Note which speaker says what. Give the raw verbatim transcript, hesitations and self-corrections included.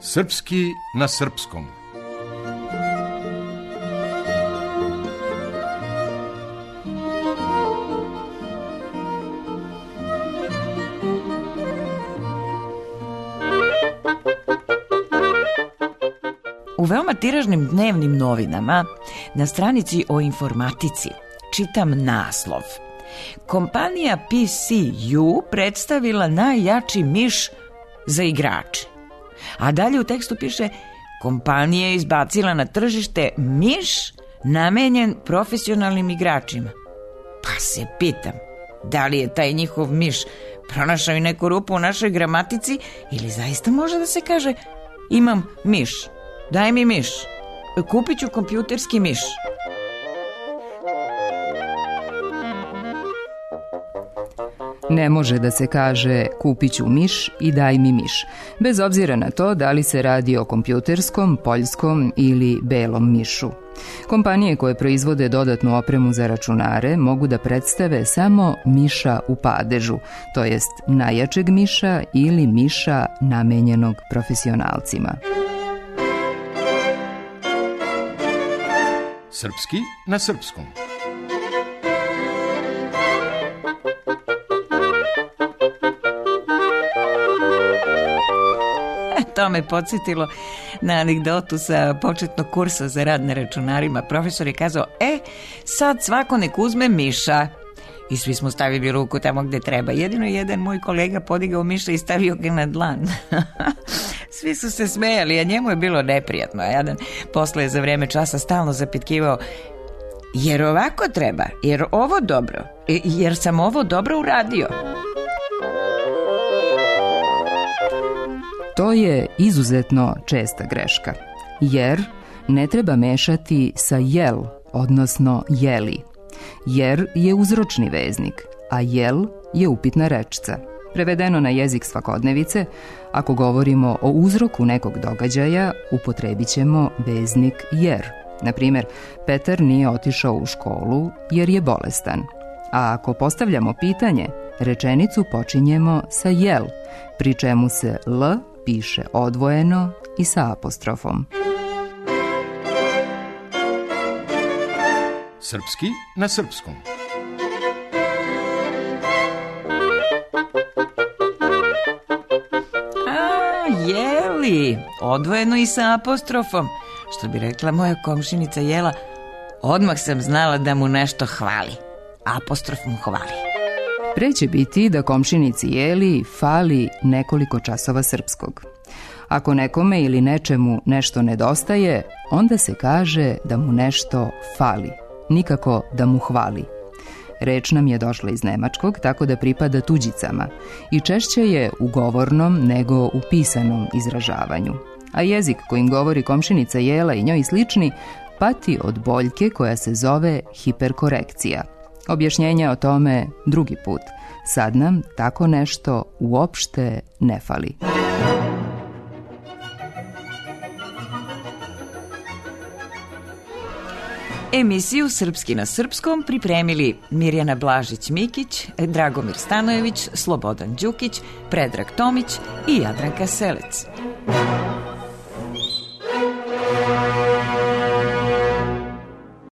Speaker 1: Srpski na srpskom.
Speaker 2: U veoma tiražnim dnevnim novinama na stranici o informatici čitam naslov. Kompanija P C U predstavila najjači miš za igrače. A dalje u tekstu piše: kompanija je izbacila na tržište miš namenjen profesionalnim igračima. Pa se pitam, da li je taj njihov miš pronašao i neku rupu u našoj gramatici ili zaista može da se kaže imam miš, daj mi miš, kupit ću kompjuterski miš.
Speaker 3: Ne može da se kaže kupit ću miš i daj mi miš, bez obzira na to da li se radi o kompjuterskom, poljskom ili belom mišu. Kompanije koje proizvode dodatnu opremu za računare mogu da predstave samo miša u padežu, to jest najjačeg miša ili miša namenjenog profesionalcima.
Speaker 1: Srpski na srpskom.
Speaker 2: To me podsjetilo na anegdotu sa početnog kursa za rad na računarima. Profesor je kazao, e, sad svako nek uzme miša. I svi smo stavili ruku tamo gde treba. Jedino jedan moj kolega podigao miša i stavio ga na dlan. Svi su se smejali, a njemu je bilo neprijatno. A jedan posle je za vreme časa stalno zapitkivao, jer ovako treba, jer ovo dobro, jer sam ovo dobro uradio.
Speaker 3: To je izuzetno česta greška, jer ne treba mešati sa jel, odnosno jeli. Jer je uzročni veznik, a jel je upitna rečca. Prevedeno na jezik svakodnevice, ako govorimo o uzroku nekog događaja, upotrebit ćemo veznik jer. Na primjer, Petar nije otišao u školu jer je bolestan. A ako postavljamo pitanje, rečenicu počinjemo sa jel, pri čemu se l piše odvojeno i sa apostrofom.
Speaker 1: Srpski na srpskom.
Speaker 2: A, jeli, odvojeno i sa apostrofom. Što bi rekla moja komšinica Jela, odmah sam znala da mu nešto hvali. Apostrof mu hvali.
Speaker 3: Pre će biti da komšinici Jeli fali nekoliko časova srpskog. Ako nekome ili nečemu nešto nedostaje, onda se kaže da mu nešto fali, nikako da mu hvali. Reč nam je došla iz nemačkog, tako da pripada tuđicama i češće je u govornom nego u pisanom izražavanju. A jezik kojim govori komšinica Jela i njoj slični pati od boljke koja se zove hiperkorekcija. Objašnjenja o tome drugi put. Sad nam tako nešto uopšte ne fali.
Speaker 2: Emisiju Srpski na srpskom pripremili Mirjana Blažić-Mikić, Dragomir Stanojević, Slobodan Đukić, Predrag Tomić i Jadranka Selec.